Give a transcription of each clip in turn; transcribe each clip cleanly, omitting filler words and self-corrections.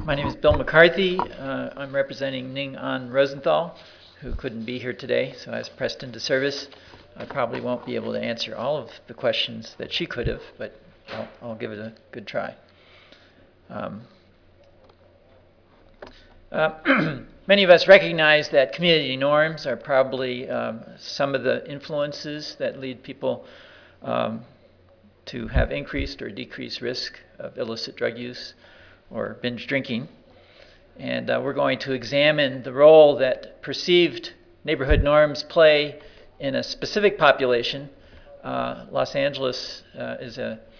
My name is Bill McCarthy. I'm representing Ning An Rosenthal, who couldn't be here today, so I was pressed into service. I probably won't be able to answer all of the questions that she could have, but I'll give it a good try. Many of us recognize that community norms are probably some of the influences that lead people to have increased or decreased risk of illicit drug use or binge drinking. And we're going to examine the role that perceived neighborhood norms play in a specific population. Los Angeles it's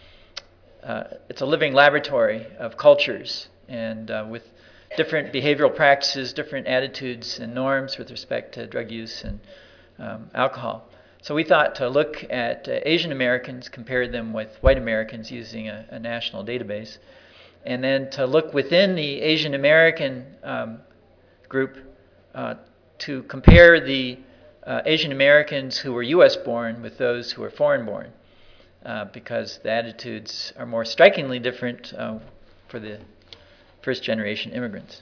a living laboratory of cultures, and with different behavioral practices, different attitudes and norms with respect to drug use and alcohol. So we thought to look at Asian Americans, compare them with white Americans using a national database, and then to look within the Asian American group to compare the Asian Americans who were U.S. born with those who were foreign born, because the attitudes are more strikingly different for the first generation immigrants.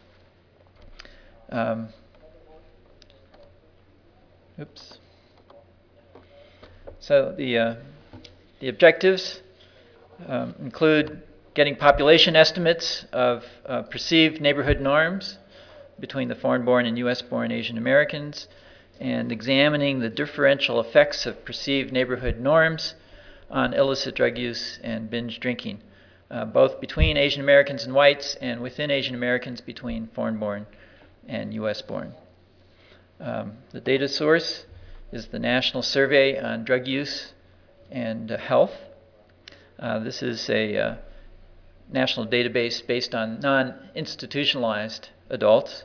So the objectives include getting population estimates of perceived neighborhood norms between the foreign-born and U.S.-born Asian Americans, and examining the differential effects of perceived neighborhood norms on illicit drug use and binge drinking, both between Asian Americans and whites and within Asian Americans between foreign-born and U.S.-born. The data source is the National Survey on Drug Use and Health. This is a national database based on non-institutionalized adults.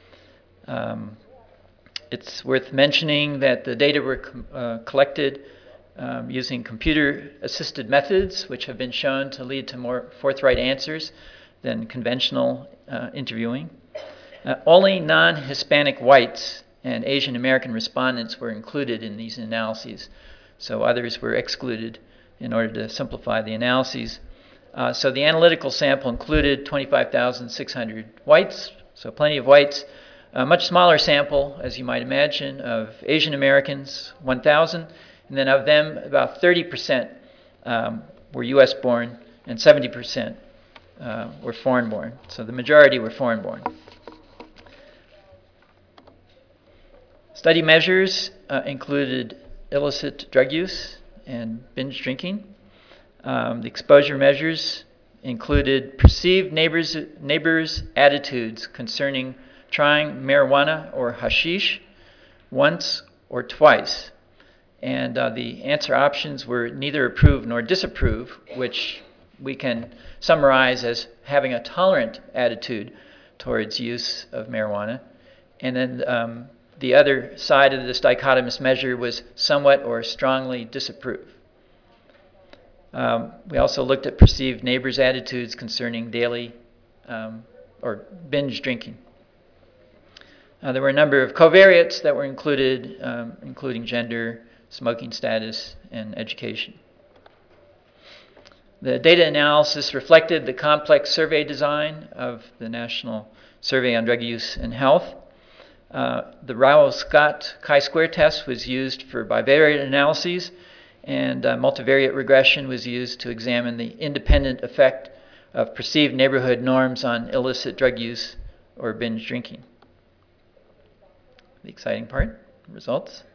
It's worth mentioning that the data were collected using computer-assisted methods, which have been shown to lead to more forthright answers than conventional interviewing. Only non-Hispanic whites and Asian American respondents were included in these analyses, so others were excluded in order to simplify the analyses. So the analytical sample included 25,600 whites, so plenty of whites. A much smaller sample, as you might imagine, of Asian Americans, 1,000, and then of them, about 30% were U.S. born and 70% were foreign born. So the majority were foreign born. Study measures included illicit drug use and binge drinking. The exposure measures included perceived neighbors' attitudes concerning trying marijuana or hashish once or twice. And the answer options were neither approve nor disapprove, which we can summarize as having a tolerant attitude towards use of marijuana. And then the other side of this dichotomous measure was somewhat or strongly disapprove. We also looked at perceived neighbors' attitudes concerning daily or binge drinking. There were a number of covariates that were included, including gender, smoking status, and education. The data analysis reflected the complex survey design of the National Survey on Drug Use and Health. The Rao-Scott chi-square test was used for bivariate analyses, and multivariate regression was used to examine the independent effect of perceived neighborhood norms on illicit drug use or binge drinking. The exciting part, results.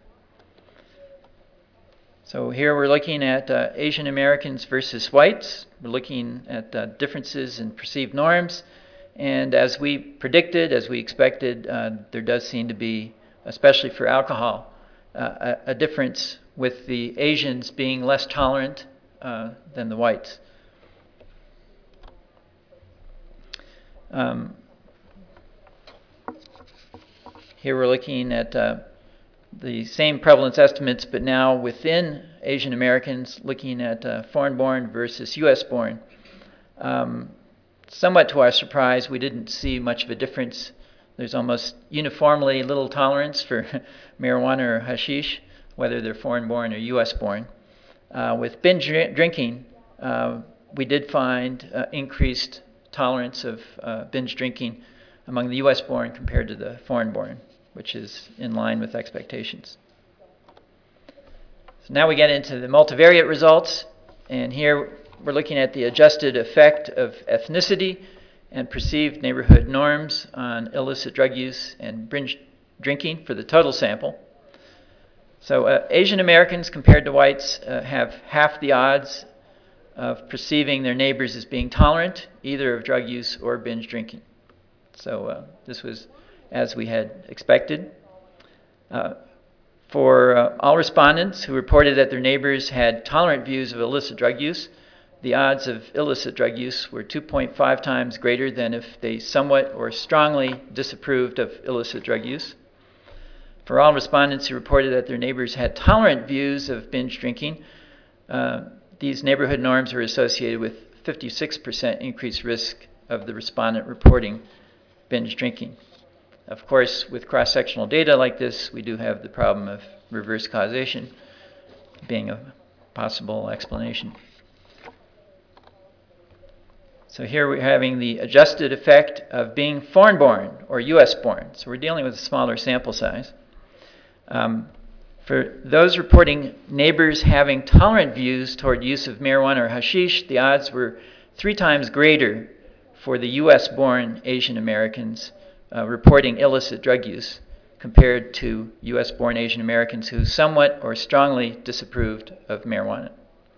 So here we're looking at Asian Americans versus whites. We're looking at differences in perceived norms. And as we predicted, as we expected, there does seem to be, especially for alcohol, a difference with the Asians being less tolerant than the whites. Here we're looking at the same prevalence estimates, but now within Asian Americans, looking at foreign-born versus U.S.-born. Somewhat to our surprise, we didn't see much of a difference. There's almost uniformly little tolerance for marijuana or hashish, whether they're foreign-born or U.S.-born. With binge drinking, we did find increased tolerance of binge drinking among the U.S.-born compared to the foreign-born, which is in line with expectations. So now we get into the multivariate results, and here we're looking at the adjusted effect of ethnicity and perceived neighborhood norms on illicit drug use and binge drinking for the total sample. So Asian Americans compared to whites have half the odds of perceiving their neighbors as being tolerant, either of drug use or binge drinking. So this was as we had expected. For all respondents who reported that their neighbors had tolerant views of illicit drug use, the odds of illicit drug use were 2.5 times greater than if they somewhat or strongly disapproved of illicit drug use. For all respondents who reported that their neighbors had tolerant views of binge drinking, these neighborhood norms were associated with 56% increased risk of the respondent reporting binge drinking. Of course, with cross-sectional data like this, we do have the problem of reverse causation being a possible explanation. So here we're having the adjusted effect of being foreign-born or U.S.-born. So we're dealing with a smaller sample size. For those reporting neighbors having tolerant views toward use of marijuana or hashish, the odds were 3 times greater for the U.S.-born Asian Americans reporting illicit drug use compared to U.S.-born Asian Americans who somewhat or strongly disapproved of marijuana.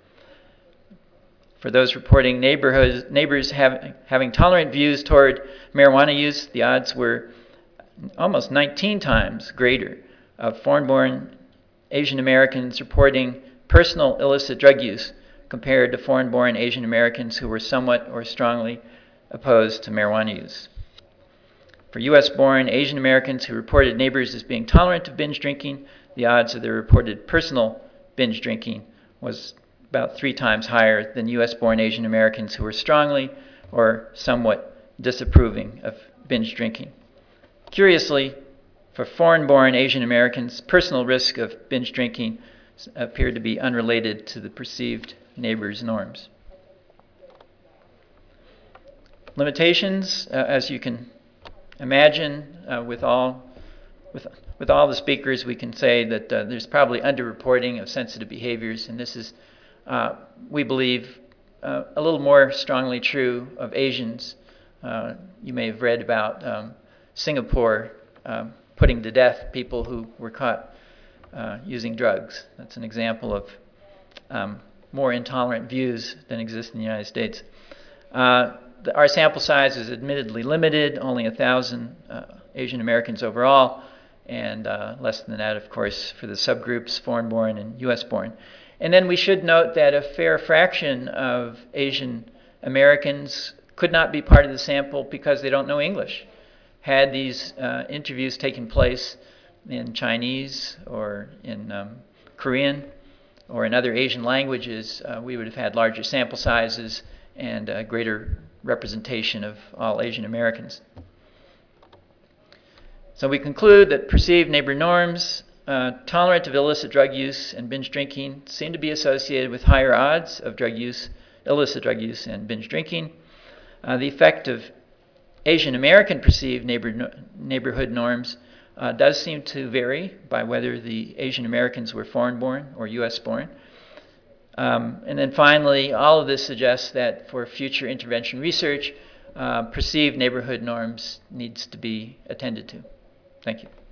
For those reporting neighbors having tolerant views toward marijuana use, the odds were almost 19 times greater of foreign-born Asian Americans reporting personal illicit drug use compared to foreign-born Asian Americans who were somewhat or strongly opposed to marijuana use. For U.S.-born Asian Americans who reported neighbors as being tolerant of binge drinking, the odds of their reported personal binge drinking was about 3 times higher than U.S.-born Asian Americans who were strongly or somewhat disapproving of binge drinking. Curiously, for foreign-born Asian Americans, personal risk of binge drinking appeared to be unrelated to the perceived neighbors' norms. Limitations, as you can imagine, with all the speakers, we can say that there's probably underreporting of sensitive behaviors, and this is, we believe, a little more strongly true of Asians. You may have read about Singapore putting to death people who were caught using drugs. That's an example of more intolerant views than exist in the United States. Our sample size is admittedly limited, only 1,000 Asian Americans overall, and less than that, of course, for the subgroups foreign-born and U.S.-born. And then we should note that a fair fraction of Asian Americans could not be part of the sample because they don't know English. Had these interviews taken place in Chinese or in Korean or in other Asian languages, we would have had larger sample sizes and greater representation of all Asian Americans. So we conclude that perceived neighbor norms, tolerant of illicit drug use and binge drinking, seem to be associated with higher odds of drug use, illicit drug use, and binge drinking. The effect of Asian American perceived neighborhood norms does seem to vary by whether the Asian Americans were foreign-born or U.S.-born. And then finally, all of this suggests that for future intervention research, perceived neighborhood norms needs to be attended to. Thank you.